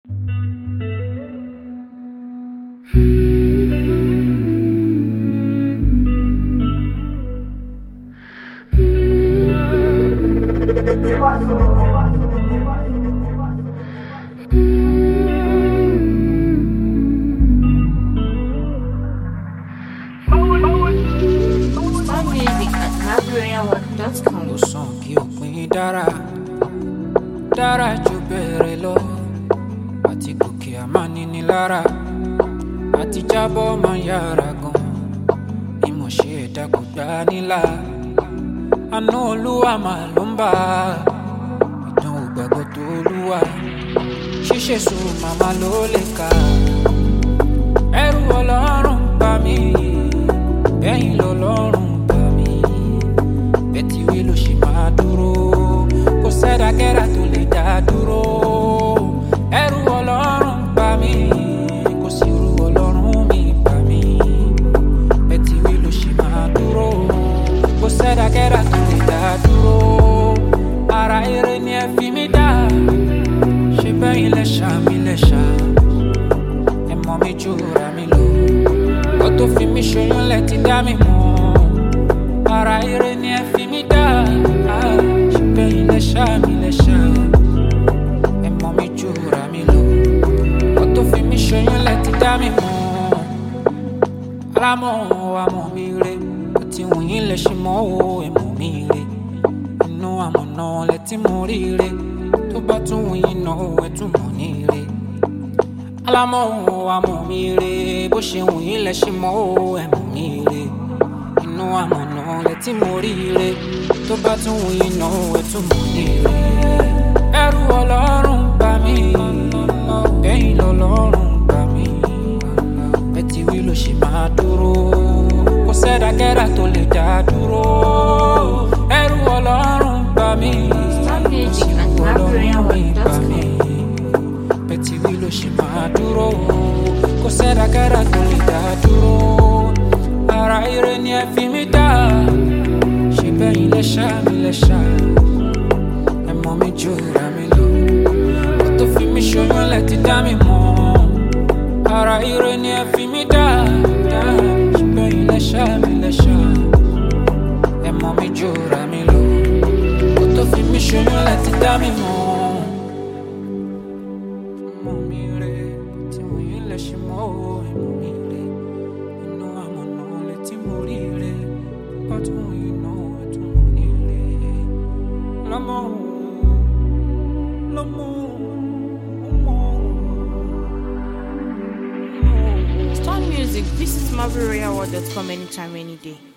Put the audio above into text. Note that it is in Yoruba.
Ló sàn kí òpin dára dára jù bẹ̀rẹ̀ lọ, àti gòkè àmánini lára, àti jábọ́ máa yára gan. Ìmọ̀ ṣe ẹ̀dá kò gbá nílà, àánú Olúwa máa ló ń bá ìdánwò gbàgbọ́ tó Olúwa. Ṣíṣe sùn màmá ló lè kà, ẹrù Ọlọ́run bá mi, bẹ́yìn lọ́lọ́run bá mi. Bẹ́tí wí ló ṣe máa dúró, kò sẹ́dákẹ́dá tó lè dá dúró. Ẹrù Ọlọ́run bá mi, kò sí irú Ọlọ́run mi bá mi. Bẹ́tí wí ló ṣe máa dúró, kò sẹ́dákẹ́dá tó lè dá dúró. Ara eré ni ẹ fi mí dá, ṣe bẹ́yìn lẹ́ṣà mi lẹ́ṣà. Ẹ mọ̀ mi jura mi lọ, ó tó fi mí ṣoyún lẹ́ ti dá mi mọ̀. Ara eré ni ẹ fi mí dá, ṣe bẹ́yìn lẹ́ṣà mi lẹ́ṣà. Ẹ mọ̀ mi jura mi lọ, ó tó fi mí ṣoyún lẹ́ ti dá mi mọ̀. Alámọ̀ àmọ̀ mi re, ó ti wùnyí lẹ ṣe mọ́ o, ẹ mọ̀ mi re. Inú àmọ̀nà lẹ tí mo rí re, tó bá tún wùnyí náà ẹ tún mọ̀ ní re. Alámọ̀ àmọ̀ mi re, bó ṣe wùnyí lẹ ṣe mọ́ o, ẹ mọ̀ mi re. Inú àmọ̀nà lẹ tí mo rí re, tó bá tún wùnyí náà ẹ tún mọ̀ ní re. Ẹrù Ọlọ́run bá mi, bẹ́yìn lọ́lọ́run bá mi. Bẹ́tí wí ló ṣe máa dúró, kò sẹ́dákẹ́dá tó lè dá dúró. Ẹrù Ọlọ́run bá mi, kò sí Ọlọ́run mi bá mi. Bẹ́tí wí ló ṣe máa dúró, kò sẹ́dákẹ́dá tó lè dá dúró. Ara eré ni ẹ fi mí dá, ṣe bẹ́yìn lẹ́ṣà mi lẹ́ṣà. Ẹ mọ̀ mi jura mi lọ, ó tó fi mí ṣoyún lẹ́ ti dá mi mọ̀. Ara eré ni ẹ fi mí dá, ṣe bẹ́yìn lẹ́ṣà mi lẹ́ṣà. Ẹ mọ̀ mi jura mi lọ, ó tó fi mí ṣoyún lẹ́ ti dá mi mọ̀. Mọ̀ mi re, tí mo yí lẹ ṣe mọ́ o, ẹ mọ̀ mi re. Inú àmọ̀nà lẹ tí mo rí re, bá tún wùnyí náà ẹ tún mọ̀ ní re. Lọ́mọ Stone Music, this is marvelroyalworld.com anytime, any day.